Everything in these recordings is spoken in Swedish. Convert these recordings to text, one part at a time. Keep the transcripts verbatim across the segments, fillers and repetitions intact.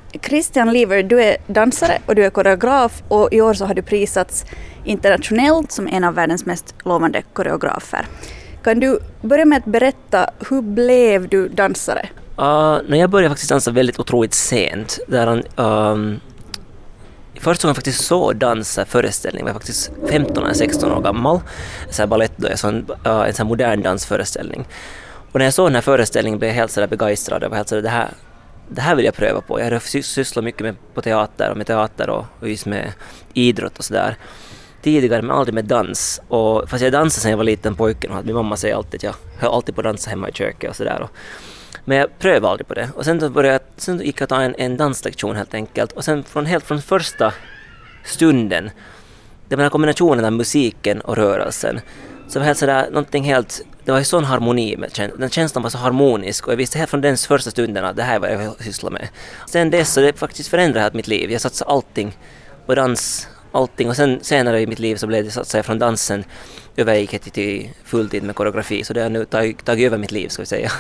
Christian Lever, du är dansare och du är koreograf och i år så har du prisats internationellt som en av världens mest lovande koreografer. Kan du börja med att berätta, hur blev du dansare? Uh, när jag började faktiskt dansa väldigt otroligt sent. Där han, um, först såg jag faktiskt så dansa föreställning. Jag var faktiskt femton eller sexton år gammal. Så här ballett då, så en, uh, en sån modern dansföreställning. Och när jag såg den här föreställningen blev jag helt så där begeistrad. Jag var helt så där, det här, det här vill jag pröva på. Jag hade sysslat mycket med, på teater och med teater och, och just med idrott och sådär. Tidigare, men aldrig med dans. Och fast jag dansade sen jag var liten pojken och min mamma säger alltid att jag höll alltid på att dansa hemma i köket och sådär. Men jag prövade aldrig på det. Och sen, då började jag, sen gick jag ta en, en danslektion helt enkelt. Och sen från, helt från första stunden, det var den kombinationen av musiken och rörelsen. Så det var helt sådär, någonting helt, det var ju sån harmoni med känslan. Den känslan var så harmonisk och jag visste helt från den första stunden att det här var jag vill syssla med. Sen dess så det faktiskt förändrade mitt liv. Jag satsade allting på dans, allting. Och sen senare i mitt liv så blev det satsade jag från dansen övergick till, till fulltid med koreografi. Så det har nu tagit, tagit över mitt liv, ska vi säga.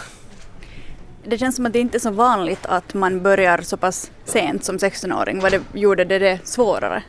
Det känns som att det inte är så vanligt att man börjar så pass sent som sexton-åring. Vad det, gjorde det det svårare?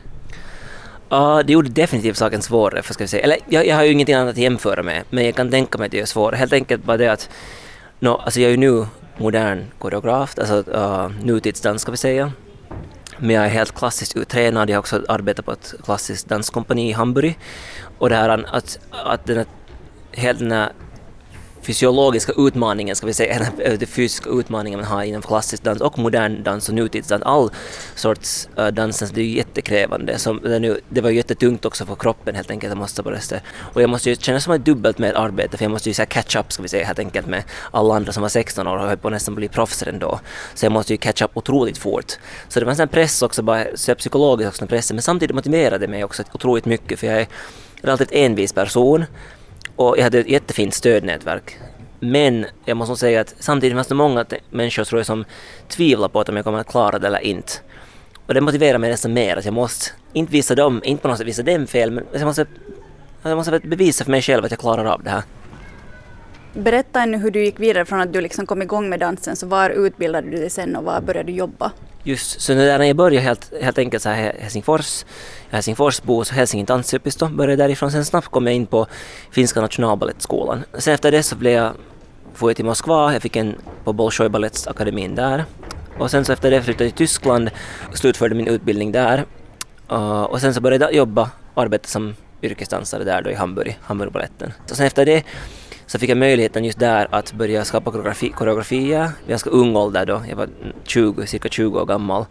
Ja, uh, det gjorde definitivt saken svårare, för ska vi säga. Eller jag, jag har ju ingenting annat att jämföra med, men jag kan tänka mig att det är svårare. Helt enkelt bara det att no, alltså jag är ju nu modern koreograf, alltså uh, nutidsdans ska vi säga. Men jag är helt klassiskt uttränad. Jag har också arbetat på ett klassiskt danskompani i Hamburg. Och det här att, att den här, helt den här fysiologiska utmaningen, ska vi säga, den fysiska utmaningen man har inom klassisk dans och modern dans och nutidsdans, all sorts uh, dansen, det är ju jättekrävande. Som, det, nu, det var ju jättetungt också för kroppen helt enkelt, jag måste bara det. Och jag måste ju känna som ett dubbelt med arbete, för jag måste ju så här catch up, ska vi säga, helt enkelt med alla andra som var sexton år och höll på nästan bli proffser ändå. Så jag måste ju catch up otroligt fort. Så det var en sån press också, bara så psykologiskt också en press, men samtidigt motiverade mig också otroligt mycket, för jag är relativt envis person. Och jag hade ett jättefint stödnätverk. Men jag måste säga att samtidigt fanns det många människor tror jag, som tvivlar på att om jag kommer att klara det eller inte. Och det motiverar mig nästan mer att jag måste inte visa dem, inte på något sätt visa dem fel, men jag måste, jag måste bevisa för mig själv att jag klarar av det här. Berätta ännu hur du gick vidare från att du liksom kom igång med dansen. Så var utbildade du dig sen och var började du jobba? Just, så när jag började helt, helt enkelt så här Helsingfors, Helsingforsbo, så Helsingin dansyrpisto, började därifrån. Sen snabbt kom jag in på Finska nationalballettskolan. Sen efter det så blev jag, får jag till Moskva, jag fick en på Bolshoi Ballettakademin där. Och sen så efter det flyttade jag till Tyskland, slutförde min utbildning där. Uh, och sen så började jag jobba och arbeta som yrkesdansare där då i Hamburg, Hamburgbaletten. Och sen efter det så fick jag möjligheten just där att börja skapa koreografi, koreografier. Vi ganska ung ålder då, jag var tjugo, cirka tjugo år gammal.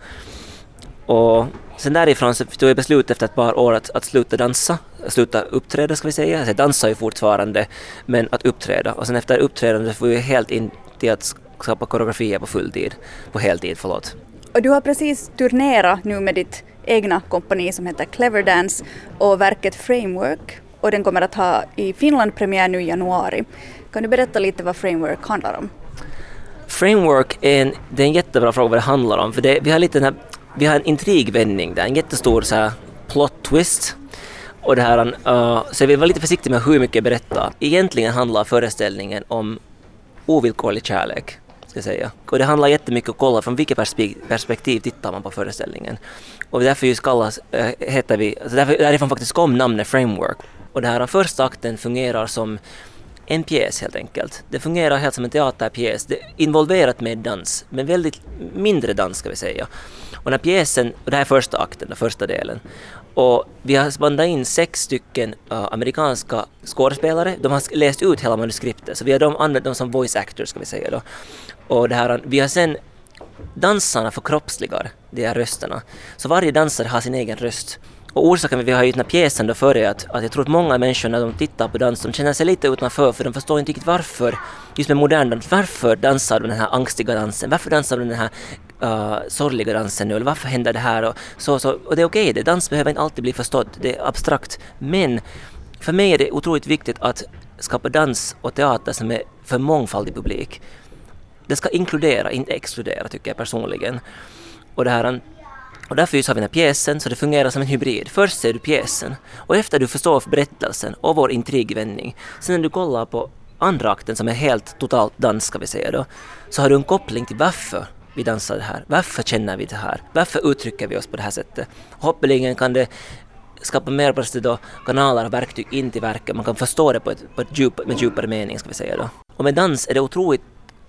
Och sen därifrån så tog jag beslut efter ett par år att, att sluta dansa, sluta uppträda ska vi säga. Alltså jag dansar ju fortfarande, men att uppträda. Och sen efter uppträdandet får jag helt in till att skapa koreografier på fulltid, på heltid, förlåt. Och du har precis turnerat nu med ditt egna kompani som heter Clever Dance och verket Framework. Och den kommer att ha i Finland premiär nu i januari. Kan du berätta lite vad Framework handlar om? Framework är en, det är en jättebra fråga vad det handlar om. För det, vi har lite den här, vi har en intrigvändning där, en jättestor så här, plot twist. Och det här, uh, så jag vill vara lite försiktig med hur mycket jag berättar. Egentligen handlar föreställningen om ovillkorlig kärlek, ska jag säga. Och det handlar jättemycket om att kolla från vilket perspektiv tittar man på föreställningen. Och därför just kallas, äh, heter vi, alltså därför, därifrån faktiskt kom namnet Framework. Och det här, den första akten fungerar som en pjäs helt enkelt. Det fungerar helt som en teaterpjäs. Det är involverat med dans, men väldigt mindre dans ska vi säga. Och när pjäsen, och det här är första akten, den första delen. Och vi har bandat in sex stycken uh, amerikanska skådespelare. De har läst ut hela manuskriptet, så vi har dem, använt dem som voice actors ska vi säga då. Och det här, vi har sen dansarna förkroppsligar de här rösterna. Så varje dansare har sin egen röst. Och orsaken med vi har ju den här pjäsen då före att, att jag tror att många människor när de tittar på dans, de känner sig lite utanför, för de förstår inte riktigt varför, just med modern dans, varför dansar de den här angstiga dansen, varför dansar de den här uh, sorgliga dansen nu, eller varför händer det här och så, så. Och det är okej, det, dans behöver inte alltid bli förstått, det är abstrakt, men för mig är det otroligt viktigt att skapa dans och teater som är för mångfaldig publik. Det ska inkludera, inte exkludera tycker jag personligen. Och det här, och därför just har vi den här pjäsen, så det fungerar som en hybrid. Först ser du pjäsen, och efter du förstår berättelsen och vår intrigvändning, sen när du kollar på andra akten som är helt totalt dans ska vi säga då, så har du en koppling till varför vi dansar det här? Varför känner vi det här? Varför uttrycker vi oss på det här sättet? Hoppeligen kan det skapa mer på då kanaler och verktyg in till verket. Man kan förstå det på ett, på ett djup, med djupare mening, ska vi säga då. Och med dans är det otroligt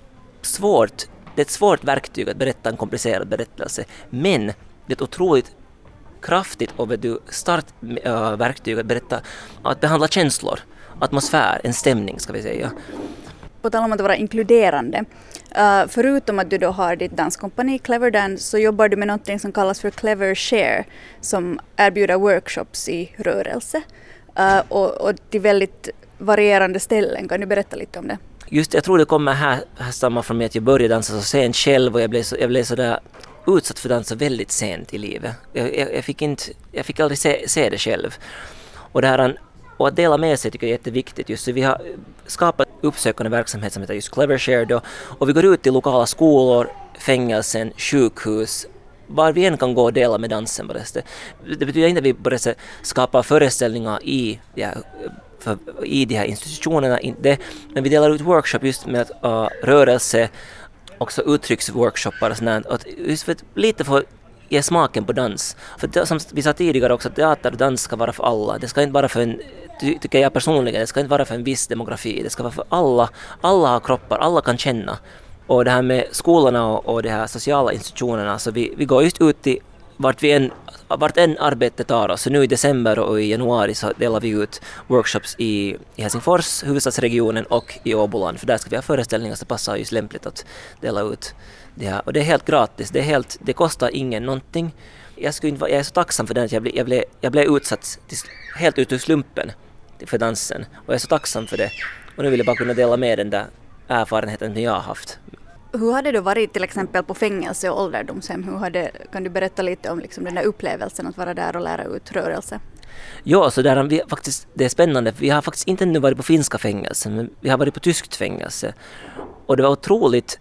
svårt. Det är ett svårt verktyg att berätta en komplicerad berättelse. Men det är ett otroligt kraftigt och vet du, starkt äh, verktyg att berätta, att behandla känslor, atmosfär, en stämning, ska vi säga. På tal om att vara inkluderande. Uh, förutom att du då har ditt danskompani Clever Dance så jobbar du med något som kallas för Clever Share som erbjuder workshops i rörelse uh, och, och till väldigt varierande ställen. Kan du berätta lite om det? Just jag tror det kommer här, här samma från mig att jag började dansa så sent själv och jag blev så, jag blev så där utsatt för dansa väldigt sent i livet. Jag, jag, jag, fick, inte, jag fick aldrig se, se det själv. Och det här, och att dela med sig tycker jag är jätteviktigt. Just så vi har skapat uppsökande verksamhet som heter just Clever Share då, och vi går ut till lokala skolor, fängelsen, sjukhus, var vi än kan gå och dela med dansen. Det, det betyder inte att vi börjar skapa föreställningar i de här, för, i de här institutionerna, inte, men vi delar ut workshop just med uh, rörelse, också uttrycksworkshoppar och sådär, att just för att lite få ge smaken på dans. För det, som vi sa tidigare också, teater och dans ska vara för alla. Det ska inte vara för en, tycker jag personligen, det ska inte vara för en viss demografi. Det ska vara för alla. Alla har kroppar, alla kan känna. Och det här med skolorna och, och de här sociala institutionerna, så vi, vi går just ut till vart vi en, vart en arbete tar oss. Så nu i december och i januari så delar vi ut workshops i, i Helsingfors, huvudstadsregionen och i Åboland. För där ska vi ha föreställningar så det passar just lämpligt att dela ut det här. Och det är helt gratis, det, är helt, det kostar ingen någonting. Jag, skulle inte, jag är så tacksam för det att jag blev, jag blev, jag blev utsatt till, helt ut ur slumpen för dansen. Och jag är så tacksam för det. Och nu vill jag bara kunna dela med den där erfarenheten som jag har haft. Hur hade du varit till exempel på fängelse och ålderdomshem? Hur hade, kan du berätta lite om liksom den där upplevelsen att vara där och lära ut rörelse? Ja, så där, vi, faktiskt, det är spännande. Vi har faktiskt inte nu varit på finska fängelse, men vi har varit på tyskt fängelse. Och det var otroligt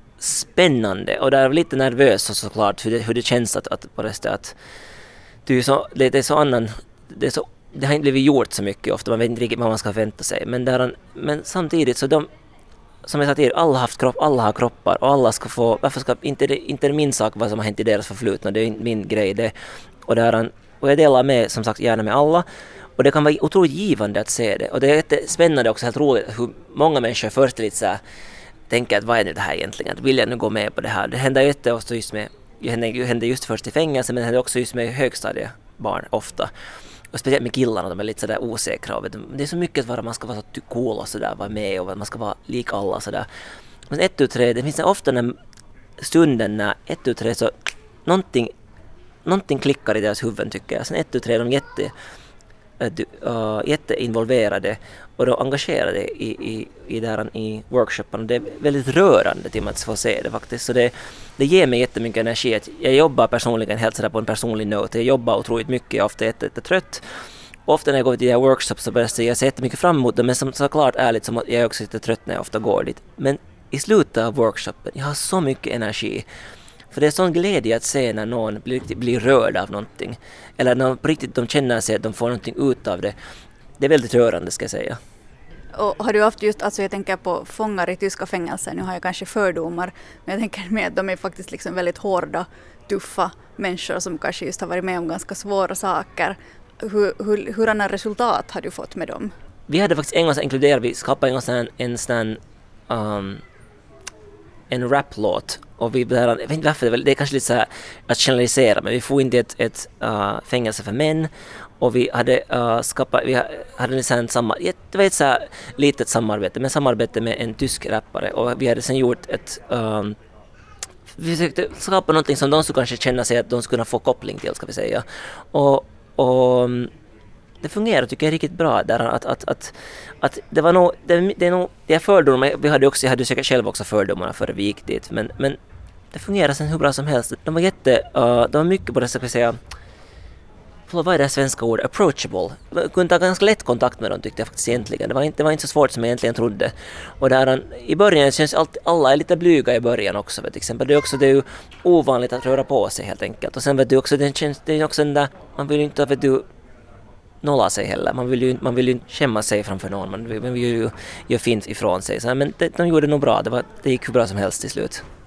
spännande. Och det är lite nervös och såklart hur det, hur det känns att, att, att, att det, är så, det är så annan... Det, är så, det har inte blivit gjort så mycket ofta. Man vet inte riktigt vad man ska förvänta sig. Men, där, men samtidigt så de... Som jag sa tidigare, alla, haft kropp, alla har kroppar och alla ska få, varför ska, inte, det, inte det min sak vad som har hänt i deras förflutna, det är inte min grej det. Och, där, och jag delar med, som sagt, gärna med alla och det kan vara otroligt givande att se det och det är jättespännande också, helt roligt hur många människor först lite så här tänker att vad är det här egentligen, vill jag nu gå med på det här, det händer jätteofta just med, det händer just först i fängelse men det händer också just med högstadiebarn ofta. Och speciellt med killarna, de är lite sådär osäkra. Det är så mycket att man ska vara så cool och sådär, vara med och man ska vara lik alla sådär. Men ett ut tre, det finns ofta den stunden när ett ut tre så någonting, någonting klickar i deras huvuden tycker jag. Sen ett ut tre är de jätte, uh, jätteinvolverade och de engagerade i, i, i, där, i workshopen. Det är väldigt rörande till att få se det faktiskt. Så det, det ger mig jättemycket energi. Jag jobbar personligen helt sådär på en personlig note. Jag jobbar otroligt mycket, jag är ofta jättetrött. Ofta när jag går till de här workshops så börjar jag säga jag ser jättemycket fram emot det, men som såklart ärligt som att jag är också lite trött när jag ofta går dit. Men i slutet av workshopen, jag har så mycket energi. För det är sån glädje att se när någon blir, blir rörd av någonting. Eller när på riktigt de känner sig att de får någonting ut av det. Det är väldigt rörande ska jag säga. Och har du haft just, alltså jag tänker på fångar i tyska fängelser, nu har jag kanske fördomar, men jag tänker med att de är faktiskt liksom väldigt hårda, tuffa människor som kanske just har varit med om ganska svåra saker. Hur, hur, hurdana resultat har du fått med dem? Vi hade faktiskt en gång så inkluderat, vi skapade en gång en, en sån um, en rap-låt. Och vi, jag vet inte varför, det är kanske lite så här att generalisera, men vi får inte ett, ett uh, fängelse för män. Och vi hade uh, skapat, vi hade liksom samma, det var ett så här litet samarbete, men samarbete med en tysk rappare. Och vi hade sen gjort ett, um, vi försökte skapa någonting som de skulle kanske känna sig att de skulle kunna få koppling till, ska vi säga. Och, och det fungerar tycker jag riktigt bra där att, att, att, att det var nog, det, det är nog, det är fördomar, vi hade också, jag hade säkert själv också fördomarna före vi gick dit, men, men det fungerar sen hur bra som helst. De var jätte, uh, de var mycket på det, ska vi säga, vad är det svenska ord? Approachable. Man kunde ta ganska lätt kontakt med dem tyckte jag faktiskt egentligen. Det var inte, det var inte så svårt som jag egentligen trodde. Och där, i början känns alltid, alla är lite blyga i början också. Vet, till exempel. Det är också det är ju ovanligt att röra på sig helt enkelt. Och sen vet du också, det känns, det är också den där, man vill ju inte vet du, nolla sig heller. Man vill ju, man vill ju inte skämma sig framför någon. Man vill, man vill ju göra fint ifrån sig. Så, men det, de gjorde nog bra. Det, var, det gick hur bra som helst till slut.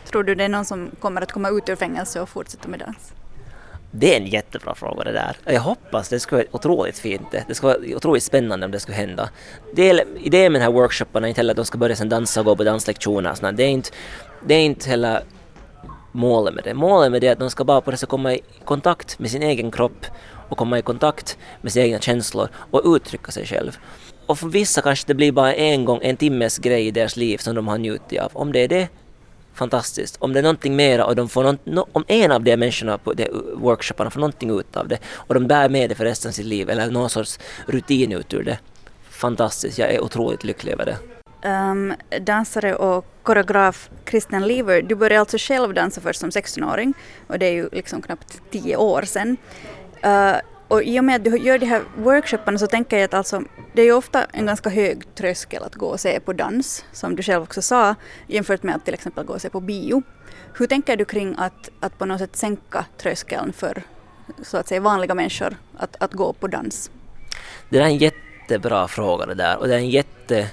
Tror du det är någon som kommer att komma ut ur fängelse och fortsätta med dans? Det är en jättebra fråga det där. Jag hoppas det skulle vara otroligt fint. Det skulle vara otroligt spännande om det skulle hända. Del, idén med den här workshopen är inte heller att de ska börja sen dansa och gå på danslektioner. Så det är inte, det är inte heller målet med det. Målet med det är att de ska bara på det så komma i kontakt med sin egen kropp och komma i kontakt med sina egna känslor och uttrycka sig själv. Och för vissa kanske det blir bara en gång, en timmes grej i deras liv som de har njutit av. Om det är det, fantastiskt. Om det är någonting mera och de får någon, no, om en av de människorna på de workshopparna får någonting ut av det och de bär med det för resten av sitt liv eller någon sorts rutin ut ur det. Fantastiskt, jag är otroligt lycklig över det. Um, dansare och koreograf Kristen Lever, du började alltså själv dansa först som sextonåring och det är ju liksom knappt tio år sedan. Uh, och i och med att du gör de här workshopparna så tänker jag att alltså, det är ju ofta en ganska hög tröskel att gå och se på dans, som du själv också sa, jämfört med att till exempel gå och se på bio. Hur tänker du kring att, att på något sätt sänka tröskeln för så att säga vanliga människor att, att gå på dans? Det är en jättebra fråga det där och det är en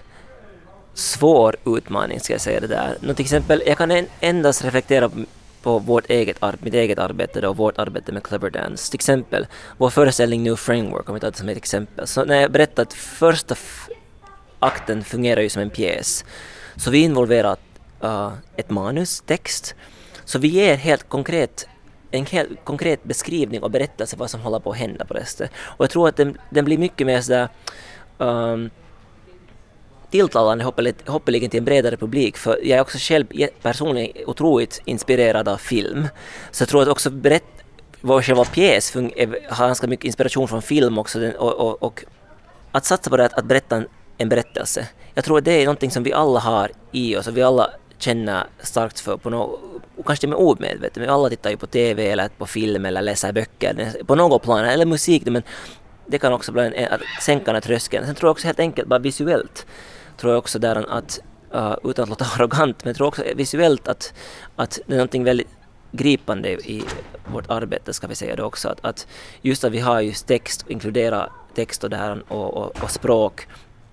jättesvår utmaning ska jag säga det där. Nå, till exempel, jag kan endast reflektera på på vårt eget, mitt eget arbete då, och vårt arbete med Clever Dance. Till exempel, vår föreställning New Framework, om vi tar det som ett exempel. Så när jag berättade att första f- akten fungerar ju som en pjäs, så vi involverar uh, ett manus, text, så vi ger helt konkret en helt konkret beskrivning och berättelse vad som håller på att hända på resten. Och jag tror att den, den blir mycket mer sådär um, tilltalande hoppeligen till en bredare publik, för jag är också själv personligen otroligt inspirerad av film. Så jag tror att också berätt, vår själva pjäs har ganska mycket inspiration från film också och, och, och att satsa på det att, att berätta en, en berättelse. Jag tror att det är någonting som vi alla har i oss och vi alla känner starkt för på något, kanske med omedvetet, men alla tittar ju på tv eller på film eller läser böcker på något plan, eller musik, men det kan också bli en, att sänka den här tröskeln. Sen tror jag också helt enkelt bara visuellt tror jag också där att, uh, utan att låta arrogant, men jag tror också visuellt att, att det är någonting väldigt gripande i vårt arbete, ska vi säga det också. Att, att just att vi har just text, inkludera text och, där och, och, och språk.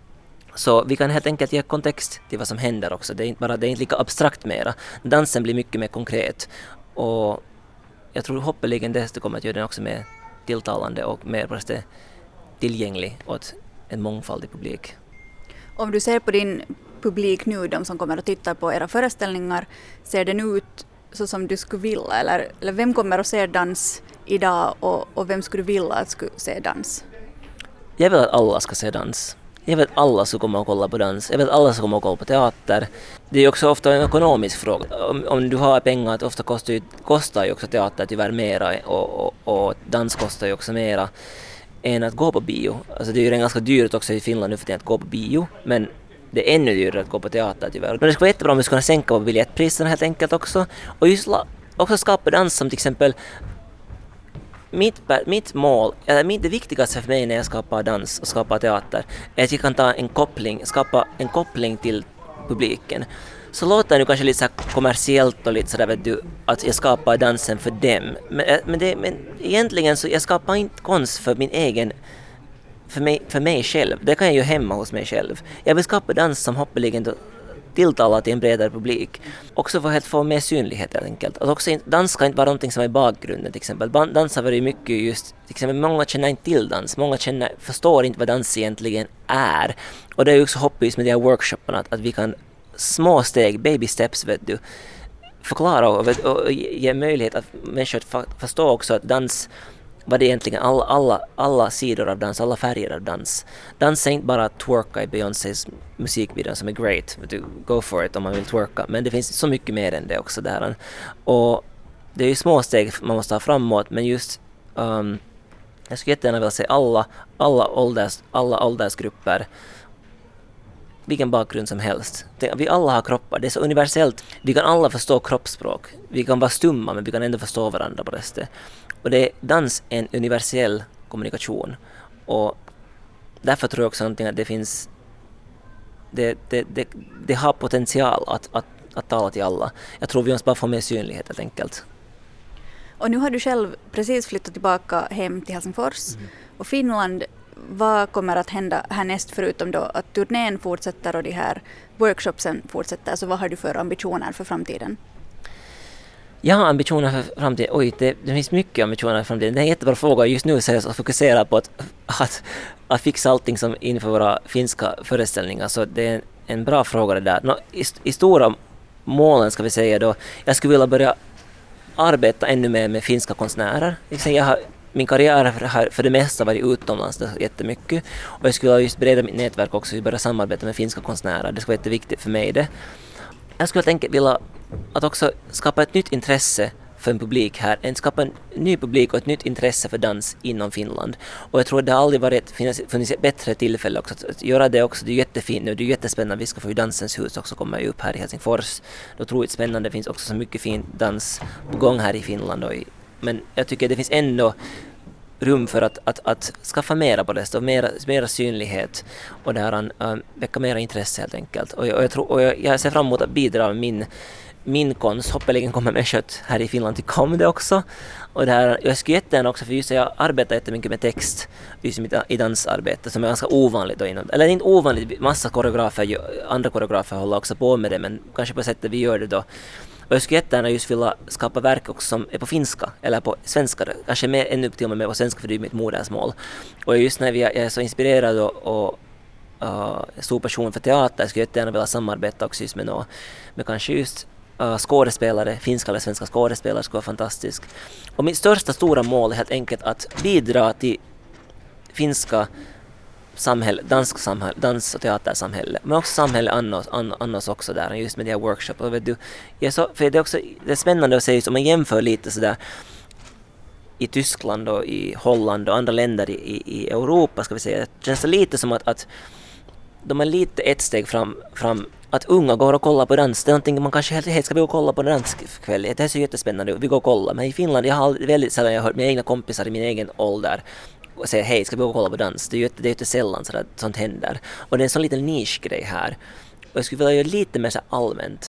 Så vi kan helt enkelt ge kontext till vad som händer också. Det är inte, bara, det är inte lika abstrakt mera. Dansen blir mycket mer konkret. Och jag tror hoppeligen det kommer att göra den också mer tilltalande och mer tillgänglig åt en mångfaldig publik. Om du ser på din publik nu, de som kommer att titta på era föreställningar, ser den ut så som du skulle vilja? Eller, eller vem kommer att se dans idag och, och vem skulle du vilja att skulle se dans? Jag vill att alla ska se dans. Jag vet att alla ska komma och kolla på dans. Jag vet att alla ska komma och kolla på teater. Det är också ofta en ekonomisk fråga. Om, om du har pengar, att ofta kostar ju, kostar ju också teater tyvärr mera och, och, och dans kostar ju också mera än att gå på bio. Alltså det är ju ganska dyrt också i Finland nu för att gå på bio, men det är ännu dyrare att gå på teater tyvärr. Men det skulle vara jättebra om vi skulle kunna sänka biljettpriserna helt enkelt också. Och just la, också skapa dans som till exempel mitt, mitt mål, eller mitt, det viktigaste för mig när jag skapar dans och skapar teater är att jag kan ta en koppling, skapa en koppling till publiken. Så låter det nu kanske lite så kommersiellt och lite sådär, vet du, att jag skapar dansen för dem. Men, men, det, men egentligen så jag skapar inte konst för min egen, för mig, för mig själv. Det kan jag ju hemma hos mig själv. Jag vill skapa dans som hoppeligen tilltalar till en bredare publik. Också för att få mer synlighet helt enkelt. Att också dans ska inte vara någonting som är i bakgrunden till exempel. Dans har varit mycket just, till exempel många känner inte till dans. Många känner, förstår inte vad dans egentligen är. Och det är ju också hoppigt med de här workshopparna att, att vi kan små steg, baby steps, vet du, förklara och, och ge möjlighet att människor att förstå också att dans, vad det är egentligen, alla, alla, alla sidor av dans, alla färger av dans. Dans är inte bara att twerka i Beyoncés musikvideo som är great, vet du, go for it om man vill twerka, men det finns så mycket mer än det också där. Och det är ju små steg man måste ha framåt, men just um, jag skulle jättegärna vilja se alla, alla, ålders, alla åldersgrupper, vilken bakgrund som helst. Vi alla har kroppar, det är så universellt. Vi kan alla förstå kroppsspråk. Vi kan vara stumma, men vi kan ändå förstå varandra på det. Och det är dans en universell kommunikation. Och därför tror jag också någonting att det finns, det, det, det, det har potential att, att, att tala till alla. Jag tror vi måste bara få mer synlighet helt enkelt. Och nu har du själv precis flyttat tillbaka hem till Helsingfors mm. och Finland. Vad kommer att hända härnäst förutom då att turnén fortsätter och de här workshopsen fortsätter? Så vad har du för ambitioner för framtiden? Jag har ambitioner för framtiden. Oj, det, det finns mycket ambitioner för framtiden. Det är en jättebra fråga. Just nu så är jag så fokuserad på att, att, att fixa allting som inför våra finska föreställningar. Så det är en, en bra fråga det där. Nå, i, I stora målen ska vi säga då, jag skulle vilja börja arbeta ännu mer med finska konstnärer. Jag har, min karriär har för det mesta varit utomlands jättemycket. Och jag skulle vilja just breda mitt nätverk också och börja samarbeta med finska konstnärer. Det skulle vara jätteviktigt för mig det. Jag skulle tänka vilja att också skapa ett nytt intresse för en publik här. En skapa en ny publik och ett nytt intresse för dans inom Finland. Och jag tror att det aldrig varit funnits ett bättre tillfälle också att, att göra det också. Det är jättefint nu, det är jättespännande. Vi ska få ju Dansens hus också komma upp här i Helsingfors. Det är otroligt spännande. Det finns också så mycket fin dans på gång här i Finland. Och i, men jag tycker det finns ändå rum för att, att, att skaffa mera på det, och mera, mera synlighet och där um, väcka mera intresse helt enkelt. Och, och, jag, tror, och jag, jag ser fram emot att bidra med min, min konst. Hoppeligen kommer människor här i Finland tycka om det också. Och där, jag skulle jättegärna också, för just jag arbetar jättemycket med text just i dansarbete som är ganska ovanligt. Då inom, eller inte ovanligt, massa koreografer, andra koreografer håller också på med det, men kanske på sättet vi gör det då. Och jag skulle jättegärna just vilja skapa verk också som är på finska eller på svenska. Kanske mer, ännu till och med på svenska för det är mitt modersmål. Och just när vi är, jag är så inspirerad och, och uh, stor passion för teater, skulle jag jättegärna vilja samarbeta också just med, nå, med kanske just uh, skådespelare, finska eller svenska skådespelare skulle vara fantastiskt. Och mitt största stora mål är helt enkelt att bidra till finska samhälle, dansk samhälle, dans- och teatersamhälle, men också samhälle annars, annars också där, just med de här workshop. Och vet du, jag så, för det är också det är spännande att se, om man jämför lite sådär i Tyskland och i Holland och andra länder i, i, i Europa, ska vi säga, det känns lite som att, att de är lite ett steg fram, fram att unga går och kollar på dans. Det är någonting man kanske helt helt ska vi gå och kolla på danskväll. Det är så jättespännande, vi går och kollar. Men i Finland, jag har väldigt sällan jag har hört mina egna kompisar i min egen ålder och säger hej, ska vi gå och kolla på dans? Det är ju det är inte sällan så att sånt händer. Och det är en sån liten nischgrej här. Och jag skulle vilja göra lite mer så allmänt